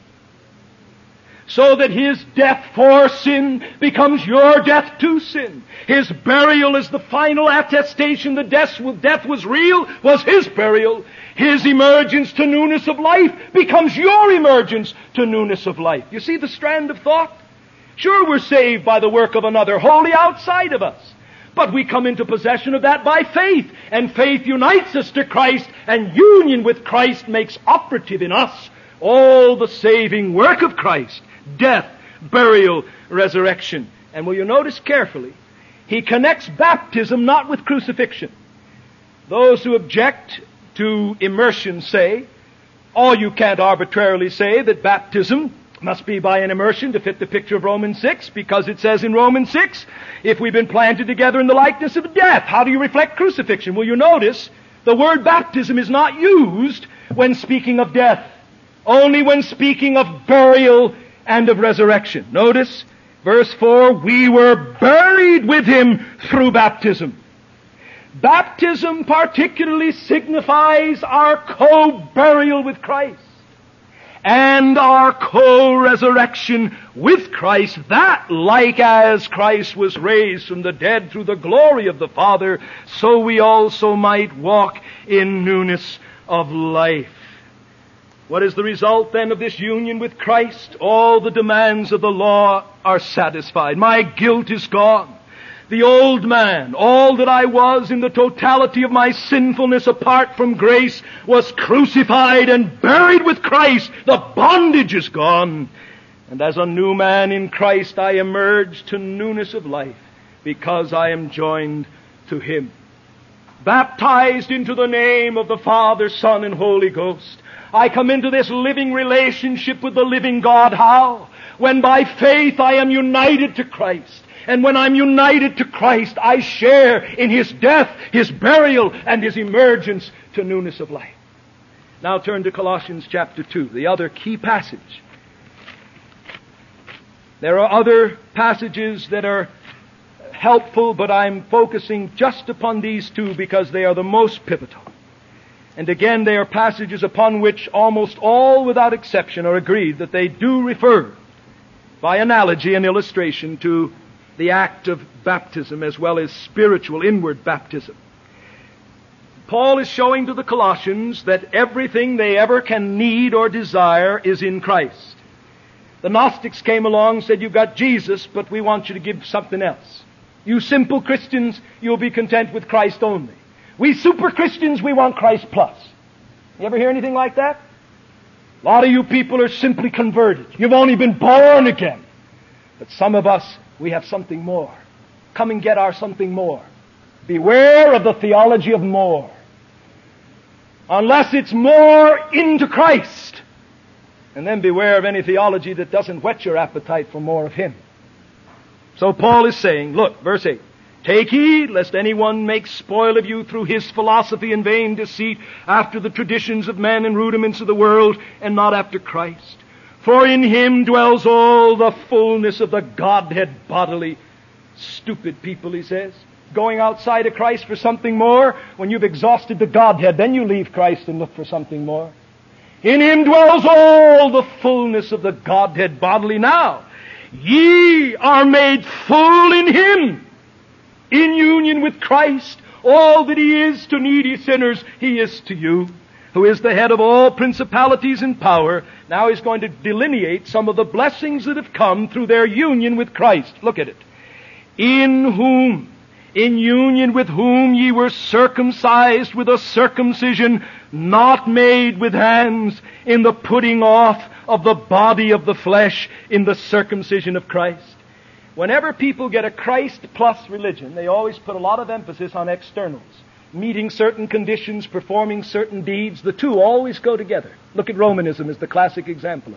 So that His death for sin becomes your death to sin. His burial is the final attestation that death was real, was His burial. His emergence to newness of life becomes your emergence to newness of life. You see the strand of thought? Sure, we're saved by the work of another, wholly outside of us. But we come into possession of that by faith. And faith unites us to Christ, and union with Christ makes operative in us all the saving work of Christ. Death, burial, resurrection. And will you notice carefully, he connects baptism not with crucifixion. Those who object to immersion say, you can't arbitrarily say that baptism must be by an immersion to fit the picture of Romans 6, because it says in Romans 6, if we've been planted together in the likeness of death, how do you reflect crucifixion? Well, you notice the word baptism is not used when speaking of death, only when speaking of burial and of resurrection. Notice, verse 4, we were buried with Him through baptism. Baptism particularly signifies our co-burial with Christ. and our co-resurrection with Christ, that like as Christ was raised from the dead through the glory of the Father, so we also might walk in newness of life. What is the result then of this union with Christ? All the demands of the law are satisfied. My guilt is gone. The old man, all that I was in the totality of my sinfulness apart from grace, was crucified and buried with Christ. The bondage is gone. And as a new man in Christ, I emerge to newness of life because I am joined to Him. Baptized into the name of the Father, Son, and Holy Ghost, I come into this living relationship with the living God. How? When by faith I am united to Christ. And when I'm united to Christ, I share in His death, His burial, and His emergence to newness of life. Now turn to Colossians chapter 2, the other key passage. There are other passages that are helpful, but I'm focusing just upon these two because they are the most pivotal. And again, they are passages upon which almost all, without exception, are agreed that they do refer, by analogy and illustration, to the act of baptism as well as spiritual inward baptism. Paul is showing to the Colossians that everything they ever can need or desire is in Christ. The Gnostics came along and said, you've got Jesus, but we want you to give something else. You simple Christians, you'll be content with Christ only. We super Christians, we want Christ plus. You ever hear anything like that? A lot of you people are simply converted. You've only been born again. But some of us, we have something more. Come and get our something more. Beware of the theology of more. Unless it's more into Christ. And then beware of any theology that doesn't whet your appetite for more of Him. So Paul is saying, look, verse 8. Take heed lest anyone make spoil of you through his philosophy and vain deceit, after the traditions of men and rudiments of the world, and not after Christ. For in Him dwells all the fullness of the Godhead bodily. Stupid people, he says. Going outside of Christ for something more. When you've exhausted the Godhead, then you leave Christ and look for something more. In Him dwells all the fullness of the Godhead bodily. Now, ye are made full in Him. In union with Christ, all that He is to needy sinners, He is to you, who is the head of all principalities and power. Now He's going to delineate some of the blessings that have come through their union with Christ. Look at it. In whom, in union with whom ye were circumcised with a circumcision not made with hands, in the putting off of the body of the flesh in the circumcision of Christ. Whenever people get a Christ plus religion, they always put a lot of emphasis on externals. Meeting certain conditions, performing certain deeds, the two always go together. Look at Romanism as the classic example of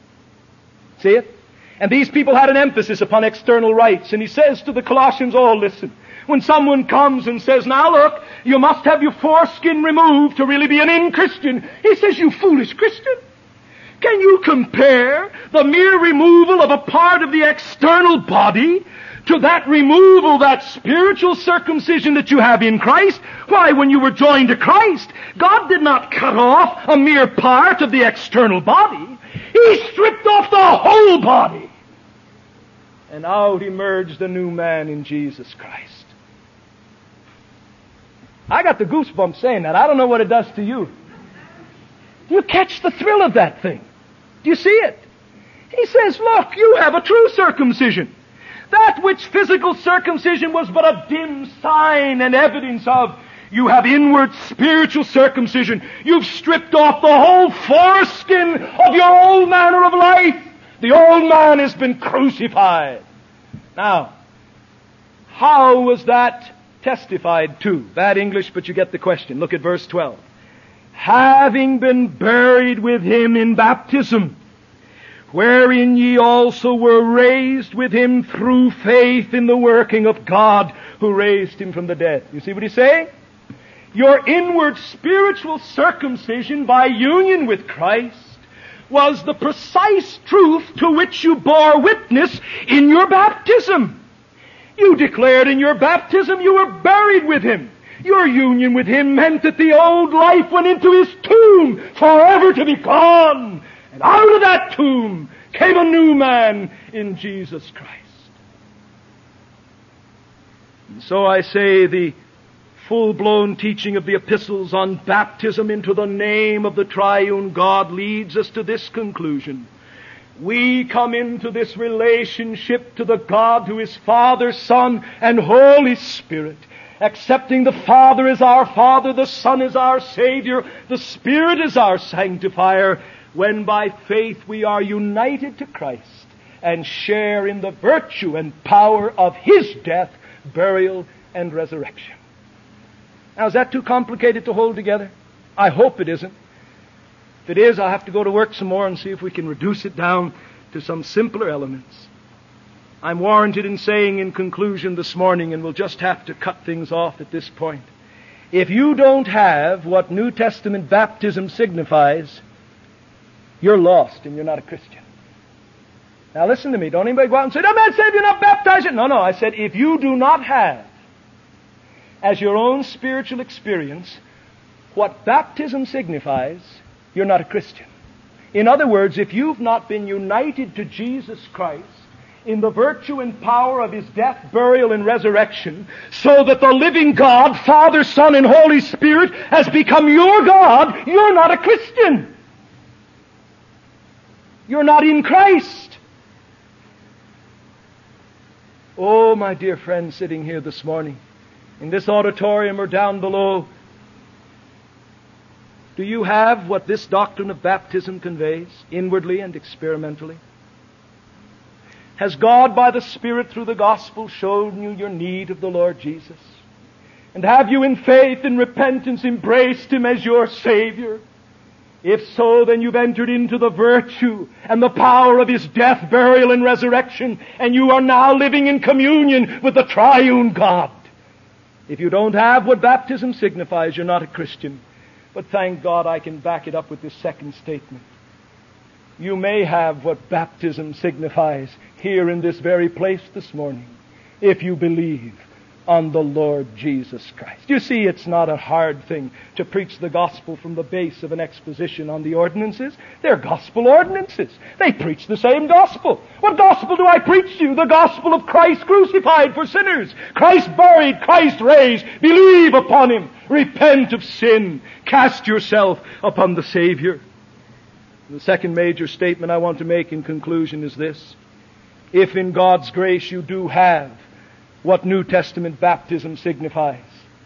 it. See it? And these people had an emphasis upon external rites. And he says to the Colossians, oh, listen, when someone comes and says, now look, you must have your foreskin removed to really be an in-Christian, he says, you foolish Christian. Can you compare the mere removal of a part of the external body to that removal, that spiritual circumcision that you have in Christ? Why, when you were joined to Christ, God did not cut off a mere part of the external body. He stripped off the whole body. And out emerged the new man in Jesus Christ. I got the goosebumps saying that. I don't know what it does to you. Do you catch the thrill of that thing? Do you see it? He says, look, you have a true circumcision. That which physical circumcision was but a dim sign and evidence of, you have inward spiritual circumcision. You've stripped off the whole foreskin of your old manner of life. The old man has been crucified. Now, how was that testified to? Bad English, but you get the question. Look at verse 12. Having been buried with Him in baptism, wherein ye also were raised with Him through faith in the working of God, who raised Him from the dead. You see what he's saying? Your inward spiritual circumcision by union with Christ was the precise truth to which you bore witness in your baptism. You declared in your baptism you were buried with Him. Your union with Him meant that the old life went into His tomb, forever to be gone. And out of that tomb came a new man in Jesus Christ. And so I say the full-blown teaching of the epistles on baptism into the name of the triune God leads us to this conclusion. We come into this relationship to the God who is Father, Son, and Holy Spirit, accepting the Father as our Father, the Son is our Savior, the Spirit is our sanctifier, when by faith we are united to Christ and share in the virtue and power of His death, burial, and resurrection. Now, is that too complicated to hold together? I hope it isn't. If it is, I'll have to go to work some more and see if we can reduce it down to some simpler elements. I'm warranted in saying in conclusion this morning, and we'll just have to cut things off at this point, if you don't have what New Testament baptism signifies, you're lost and you're not a Christian. Now listen to me. Don't anybody go out and say, "No, man, say if you're not baptized." No, I said, if you do not have as your own spiritual experience what baptism signifies, you're not a Christian. In other words, if you've not been united to Jesus Christ in the virtue and power of His death, burial, and resurrection, so that the living God, Father, Son, and Holy Spirit has become your God, you're not a Christian. You're not in Christ. Oh, my dear friends sitting here this morning, in this auditorium or down below, do you have what this doctrine of baptism conveys, inwardly and experimentally? Has God by the Spirit through the gospel shown you your need of the Lord Jesus? And have you in faith and repentance embraced Him as your Savior? If so, then you've entered into the virtue and the power of His death, burial, and resurrection, and you are now living in communion with the triune God. If you don't have what baptism signifies, you're not a Christian. But thank God I can back it up with this second statement. You may have what baptism signifies here in this very place this morning, if you believe on the Lord Jesus Christ. You see, it's not a hard thing to preach the gospel from the base of an exposition on the ordinances. They're gospel ordinances. They preach the same gospel. What gospel do I preach to you? The gospel of Christ crucified for sinners, Christ buried, Christ raised. Believe upon Him. Repent of sin. Cast yourself upon the Savior. The second major statement I want to make in conclusion is this. If in God's grace you do have what New Testament baptism signifies,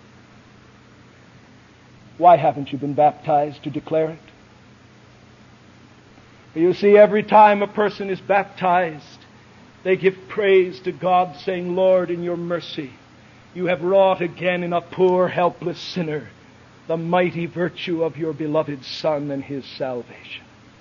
why haven't you been baptized to declare it? You see, every time a person is baptized, they give praise to God, saying, "Lord, in your mercy, you have wrought again in a poor, helpless sinner the mighty virtue of your beloved Son and His salvation."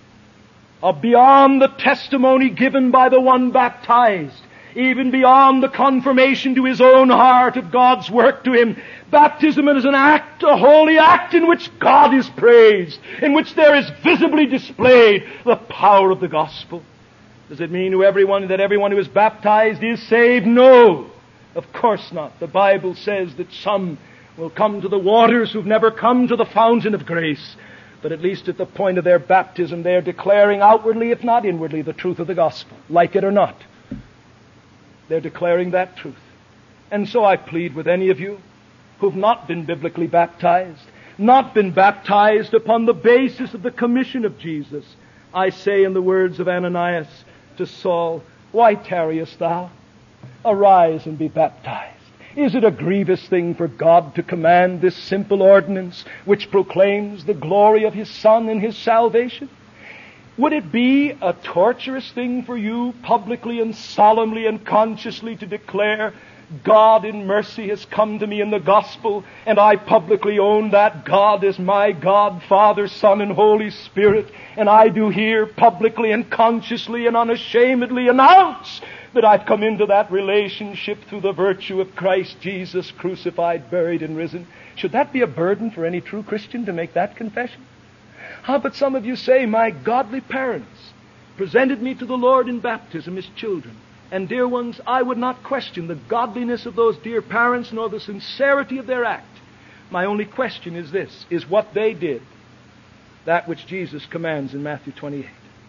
Beyond the testimony given by the one baptized, even beyond the confirmation to his own heart of God's work to him, baptism is an act, a holy act in which God is praised, in which there is visibly displayed the power of the gospel. Does it mean that everyone who is baptized is saved? No, of course not. The Bible says that some will come to the waters who've never come to the fountain of grace. But at least at the point of their baptism, they are declaring outwardly, if not inwardly, the truth of the gospel. Like it or not, they're declaring that truth. And so I plead with any of you who've not been biblically baptized, not been baptized upon the basis of the commission of Jesus. I say in the words of Ananias to Saul, "Why tarriest thou? Arise and be baptized." Is it a grievous thing for God to command this simple ordinance which proclaims the glory of His Son and His salvation? Would it be a torturous thing for you publicly and solemnly and consciously to declare, "God in mercy has come to me in the gospel, and I publicly own that God is my God, Father, Son, and Holy Spirit, and I do here publicly and consciously and unashamedly announce that I've come into that relationship through the virtue of Christ Jesus, crucified, buried, and risen"? Should that be a burden for any true Christian to make that confession? But some of you say, "My godly parents presented me to the Lord in baptism as children." And dear ones, I would not question the godliness of those dear parents nor the sincerity of their act. My only question is this: is what they did that which Jesus commands in Matthew 28?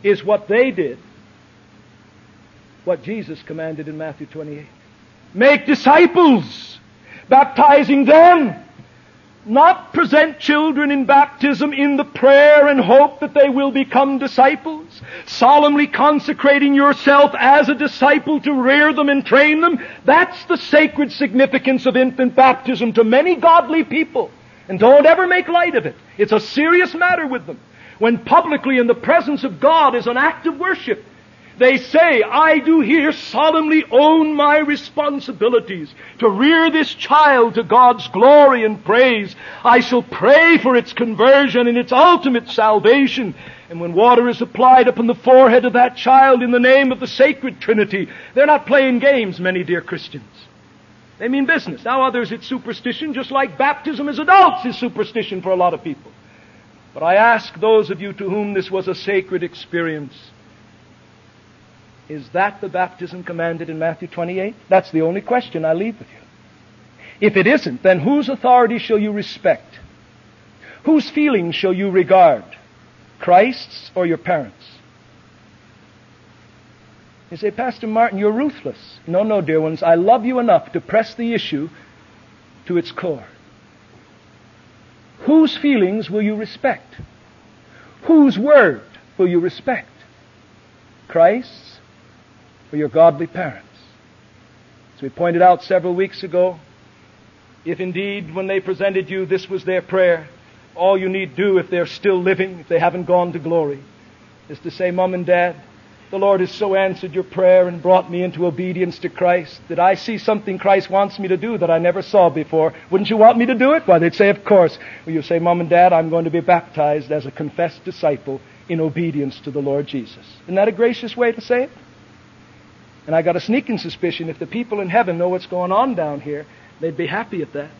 is what they did, what Jesus commanded in Matthew 28. Make disciples, baptizing them. Not present children in baptism in the prayer and hope that they will become disciples, solemnly consecrating yourself as a disciple to rear them and train them. That's the sacred significance of infant baptism to many godly people. And don't ever make light of it. It's a serious matter with them. When publicly in the presence of God is an act of worship, they say, I do here solemnly own my responsibilities to rear this child to God's glory and praise. I shall pray for its conversion and its ultimate salvation. And when water is applied upon the forehead of that child in the name of the sacred Trinity, they're not playing games, many dear Christians. They mean business. Now others, it's superstition, just like baptism as adults is superstition for a lot of people. But I ask those of you to whom this was a sacred experience, is that the baptism commanded in Matthew 28? That's the only question I leave with you. If it isn't, then whose authority shall you respect? Whose feelings shall you regard? Christ's or your parents'? You say, Pastor Martin, you're ruthless. No, dear ones, I love you enough to press the issue to its core. Whose feelings will you respect? Whose word will you respect? Christ's or your godly parents? As we pointed out several weeks ago, if indeed when they presented you this was their prayer, all you need do if they're still living, if they haven't gone to glory, is to say, Mom and Dad, the Lord has so answered your prayer and brought me into obedience to Christ that I see something Christ wants me to do that I never saw before. Wouldn't you want me to do it? Why, they'd say, of course. Well, you say, Mom and Dad, I'm going to be baptized as a confessed disciple in obedience to the Lord Jesus. Isn't that a gracious way to say it? And I got a sneaking suspicion if the people in heaven know what's going on down here, they'd be happy at that.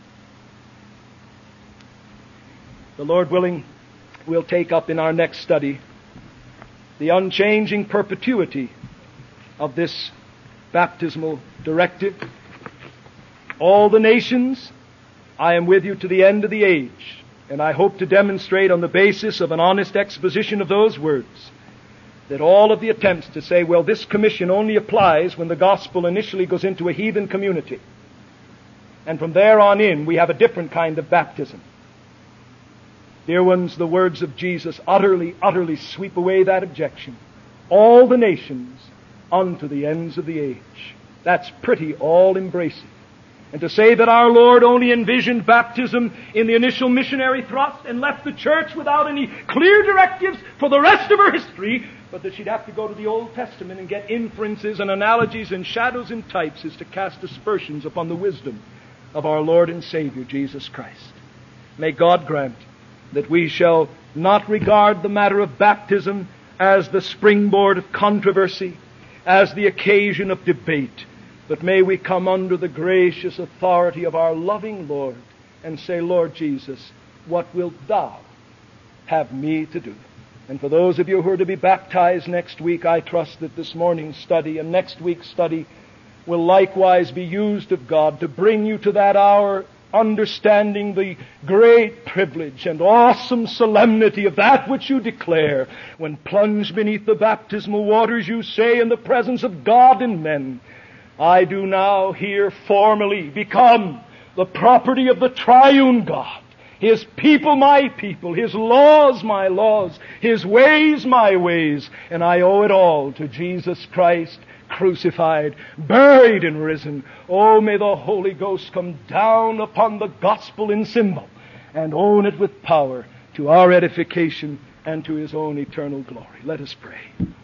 The Lord willing, we'll take up in our next study the unchanging perpetuity of this baptismal directive. All the nations, I am with you to the end of the age. And I hope to demonstrate on the basis of an honest exposition of those words that all of the attempts to say, well, this commission only applies when the gospel initially goes into a heathen community, and from there on in we have a different kind of baptism. Dear ones, the words of Jesus utterly sweep away that objection. All the nations unto the ends of the age. That's pretty all-embracing. And to say that our Lord only envisioned baptism in the initial missionary thrust and left the church without any clear directives for the rest of her history, but that she'd have to go to the Old Testament and get inferences and analogies and shadows and types, is to cast aspersions upon the wisdom of our Lord and Savior, Jesus Christ. May God grant that we shall not regard the matter of baptism as the springboard of controversy, as the occasion of debate, but may we come under the gracious authority of our loving Lord and say, Lord Jesus, what wilt thou have me to do? And for those of you who are to be baptized next week, I trust that this morning's study and next week's study will likewise be used of God to bring you to that hour, understanding the great privilege and awesome solemnity of that which you declare. When plunged beneath the baptismal waters, you say in the presence of God and men, I do now here formally become the property of the triune God. His people my people, His laws my laws, His ways my ways, and I owe it all to Jesus Christ, crucified, buried, and risen. Oh, may the Holy Ghost come down upon the gospel in symbol and own it with power to our edification and to His own eternal glory. Let us pray.